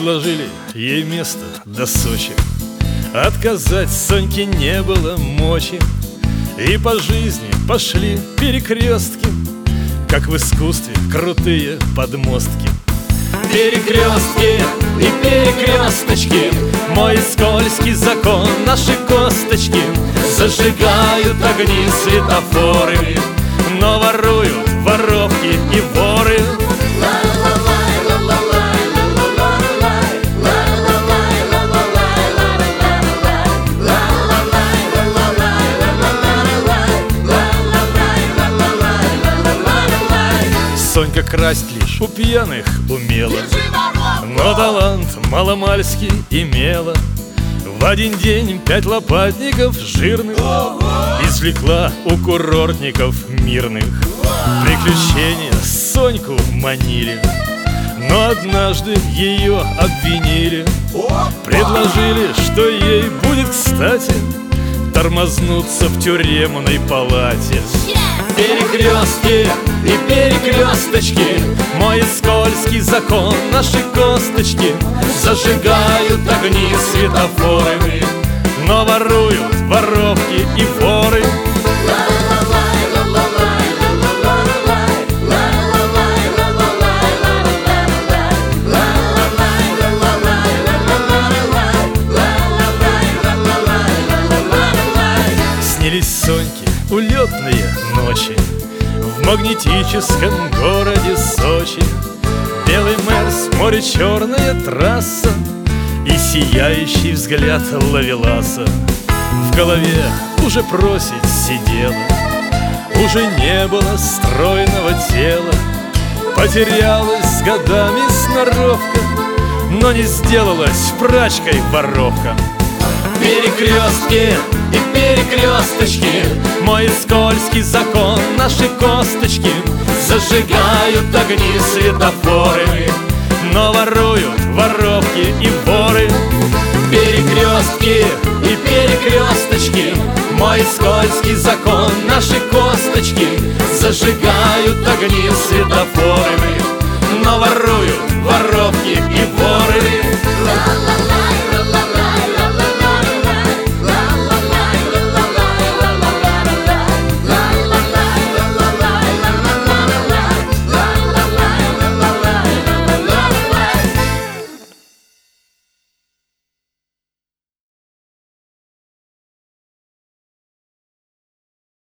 Предложили ей место до Сочи, отказать Соньке не было мочи. И по жизни пошли перекрестки, как в искусстве крутые подмостки. Перекрестки и перекресточки, мой скользкий закон, наши косточки зажигают огни светофоры, но воруют воровки и воры. Сонька красть лишь у пьяных умела, но талант маломальски имела. В один день 5 лопатников жирных извлекла у курортников мирных. Приключения Соньку манили, но однажды ее обвинили. Предложили, что ей будет кстати тормознуться в тюремной палате. Перекрестки и перекресточки, мой скользкий закон, наши косточки зажигают огни светофоры, но воруют воровки и воры. Снились Соньке улетные ночи в магнетическом городе Сочи. Белый Мерс, море черная трасса и сияющий взгляд ловеласа. В голове уже просить сидела, уже не было стройного тела. Потерялась с годами сноровка, но не сделалась прачкой воровка. Перекрестки и перекресточки, мой скользкий закон, наши косточки зажигают огни светофоры, но воруют воровки и воры. Перекрестки и перекресточки, мой скользкий закон, наши косточки зажигают огни светофоры, но воруют воровки и воры.